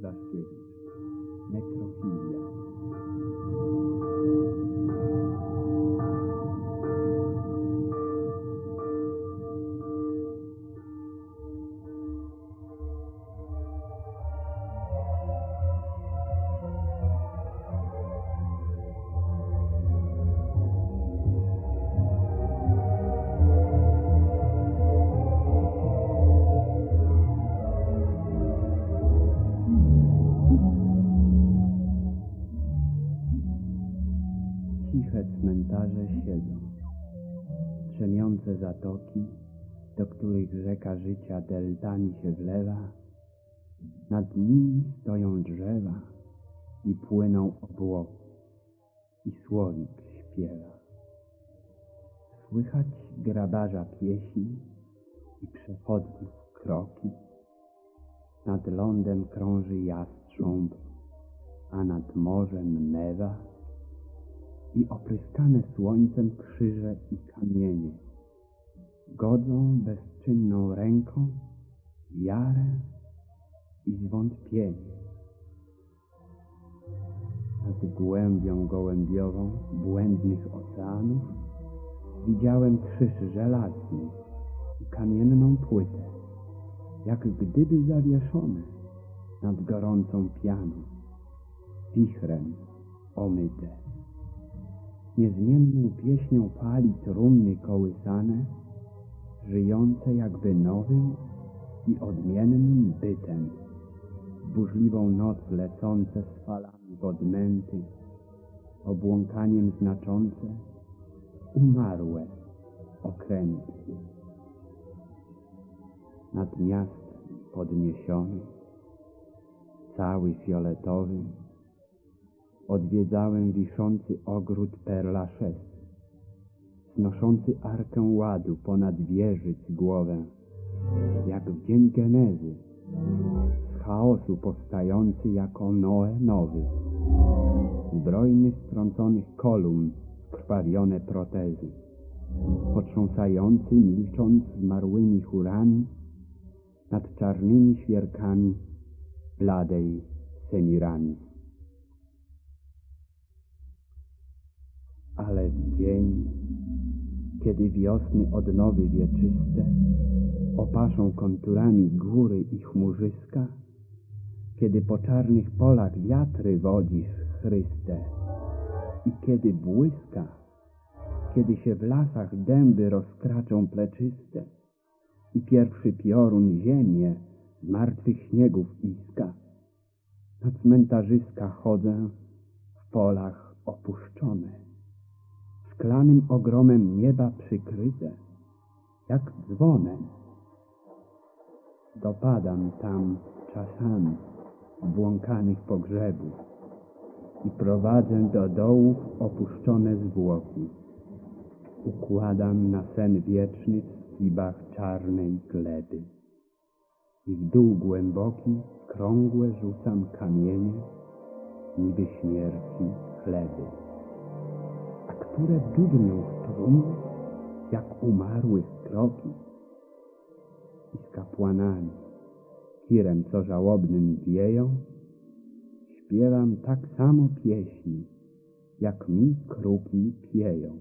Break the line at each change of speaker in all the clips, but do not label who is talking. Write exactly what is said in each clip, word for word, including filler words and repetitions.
Iwaszkiewicz. Nekrofilia. Ciche cmentarze siedzą, drzemiące zatoki, do których rzeka życia deltami się wlewa. Nad nimi stoją drzewa i płyną obłoki, i słowik śpiewa. Słychać grabarza pieśni i przechodniów kroki. Nad lądem krąży jastrząb, a nad morzem mewa. I opryskane słońcem krzyże i kamienie godzą bezczynną ręką wiarę i zwątpienie. Nad głębią gołębiową błędnych oceanów widziałem krzyż żelazny i kamienną płytę, jak gdyby zawieszone nad gorącą pianą, wichrem omyte. Niezmienną pieśnią fali trumny kołysane, żyjące jakby nowym i odmiennym bytem, w burzliwą noc lecące z falami wodmęty, obłąkaniem znaczące umarłe okręty. Nad miastem podniesiony, cały fioletowy, odwiedzałem wiszący ogród Père-Lachaise, znoszący arkę ładu ponad wieżyc głowę, jak w dzień genezy, z chaosu powstający jako Noe nowy, zbrojny strąconych kolumn krwawione protezy, potrząsający milcząc zmarłymi chórami nad czarnymi świerkami bladej Semirami. Ale w dzień, kiedy wiosny odnowy wieczyste opaszą konturami góry i chmurzyska, kiedy po czarnych polach wiatry wodzisz chryste i kiedy błyska, kiedy się w lasach dęby rozkraczą pleczyste i pierwszy piorun ziemię z martwych śniegów iska, na cmentarzyska chodzę w polach opuszczone, szklanym ogromem nieba przykryte, jak dzwonem. Dopadam tam czasami błąkanych pogrzebów i prowadzę do dołów opuszczone zwłoki. Układam na sen wieczny w skibach czarnej gleby i w dół głęboki, krągłe rzucam kamienie, niby śmierci chleby, a które dudnią w trumnie, jak umarłych kroki. I z kapłanami, kirem co żałobnym wieją, śpiewam tak samo pieśni, jak mi kruki pieją.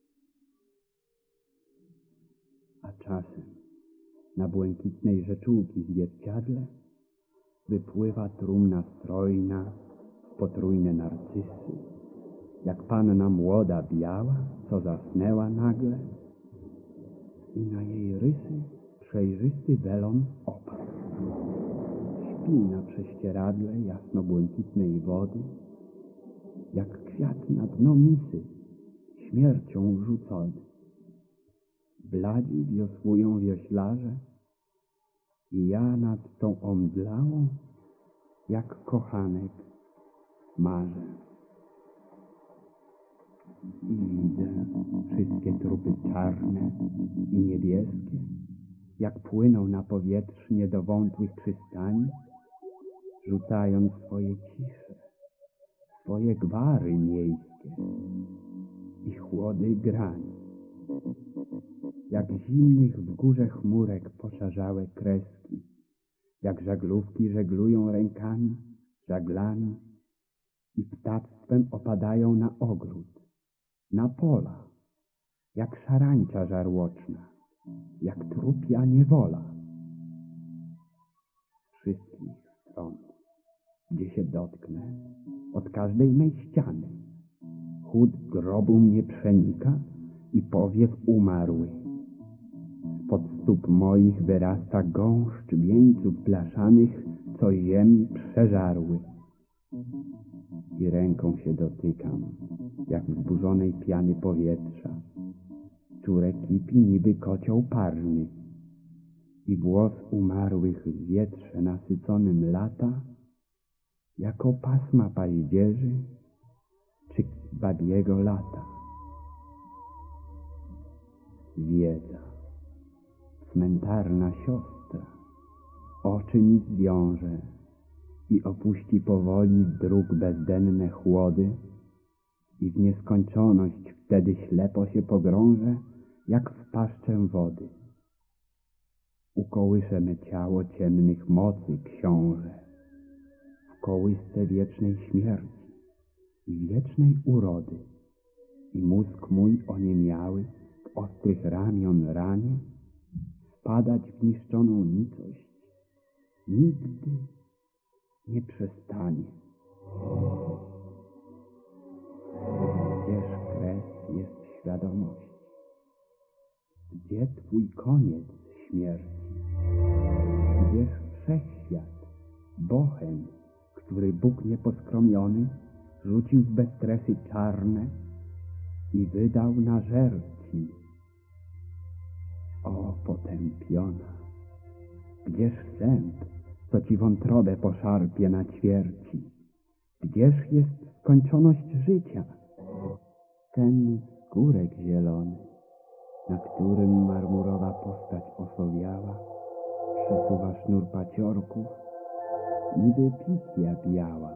A czasem na błękitnej rzeczułki zwierciadle wypływa trumna strojna w potrójne narcysy, jak panna młoda biała, co zasnęła nagle, i na jej rysy przejrzysty welon opadł. Śpi na prześcieradle jasno-błękitnej wody, jak kwiat na dno misy, śmiercią rzucony. Bladzi wiosłują wioślarze i ja nad tą omdlałą, jak kochanek, marzę. I widzę wszystkie trupy czarne i niebieskie, jak płyną na powietrznie do wątłych przystani, rzucając swoje cisze, swoje gwary miejskie i chłody grani. Jak zimnych w górze chmurek poszarzałe kreski, jak żaglówki żeglują rękami żaglami i ptactwem opadają na ogród, na pola, jak szarańcza żarłoczna, jak trupia niewola. Z wszystkich stron, gdzie się dotknę, od każdej mej ściany, chód grobu mnie przenika i powiew umarły. Spod stóp moich wyrasta gąszcz wieńców blaszanych, co ziem przeżarły. I ręką się dotykam, jak wzburzonej piany powietrza, które kipi niby kocioł parny. I głos umarłych w wietrze nasyconym lata, jako pasma paździerzy czy babiego lata. Wiedza, cmentarna siostra, oczy mi zwiąże i opuści powoli dróg bezdenne chłody i w nieskończoność wtedy ślepo się pogrążę, jak w paszczę wody. Ukołysze me ciało ciemnych mocy, książę, w kołysce wiecznej śmierci i wiecznej urody, i mózg mój oniemiały w ostrych ramion ranie spadać w niszczoną nicość nigdy nie przestanie. Gdzież kres jest świadomości? Gdzie twój koniec śmierci? Gdzież wszechświat, bochen, który Bóg nieposkromiony rzucił w bezkresy czarne i wydał na żerci? O potępiona, gdzież sęp, co ci wątrobę poszarpie na ćwierci? Gdzież jest skończoność życia? Ten skórek zielony, na którym marmurowa postać osowiała, przesuwa sznur paciorków, niby picja biała.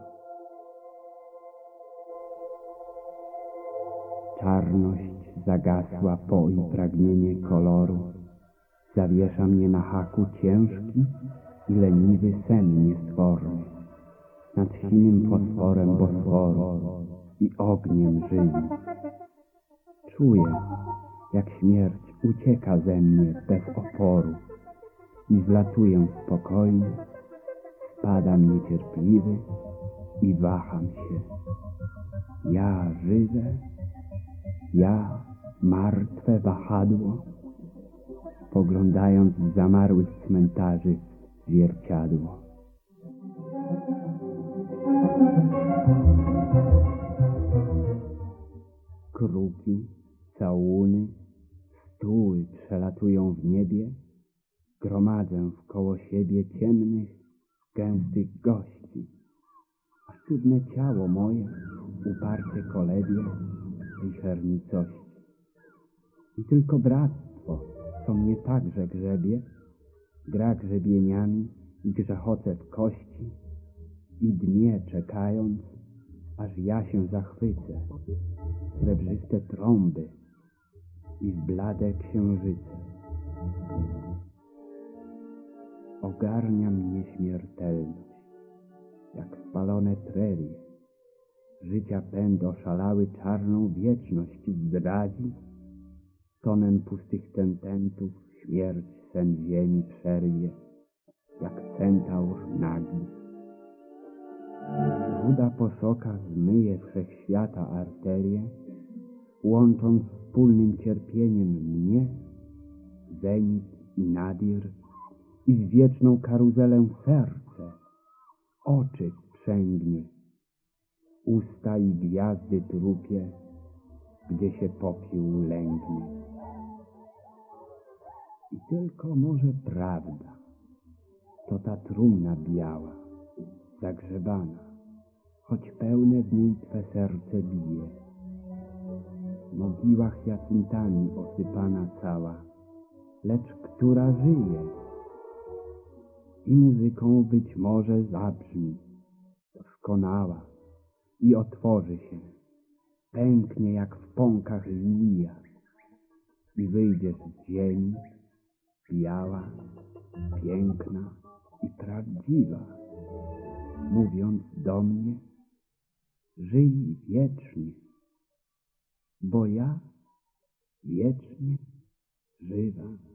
Czarność zagasła po i pragnienie koloru, zawiesza mnie na haku ciężki i leniwy sen niestworny, nad sinym fosforem Bosforu i ogniem żywi. Czuję, jak śmierć ucieka ze mnie bez oporu i zlatuję spokojnie, spadam niecierpliwy i waham się. Ja żywe, ja martwe wahadło, spoglądając z zamarłych cmentarzy w zwierciadło. Kruki, całuny, stuły przelatują w niebie, gromadzę wkoło siebie ciemnych, gęstych gości, a sztywne ciało moje uparcie kolebie wicher nicości. I tylko bractwo, co mnie także grzebie, gra grzebieniami i grzechoce w kości i dmie czekając, aż ja się zachwycę w srebrzyste trąby i w blade księżyce. Ogarnia mnie śmiertelność, jak spalone prerie. Życia pęd oszalały czarną wieczność zdradzi, tonem pustych tententów śmierć sen ziemi przerwie, jak centaur nagi. Ruda posoka zmyje wszechświata arterie, łącząc wspólnym cierpieniem mnie, zenit i nadir, i w wieczną karuzelę serce, oczy sprzęgnie, usta i gwiazdy trupie, gdzie się popiół lęgnie. I tylko może prawda, to ta trumna biała, zagrzebana, choć pełne w niej twe serce bije. Mogiła hyacyntami osypana cała, lecz która żyje i muzyką być może zabrzmi, doskonała i otworzy się, pęknie jak w pąkach lilia i wyjdziesz z ziemi, biała, piękna i prawdziwa. mówiąc do mnie: żyj wiecznie, bo ja wiecznie żywam.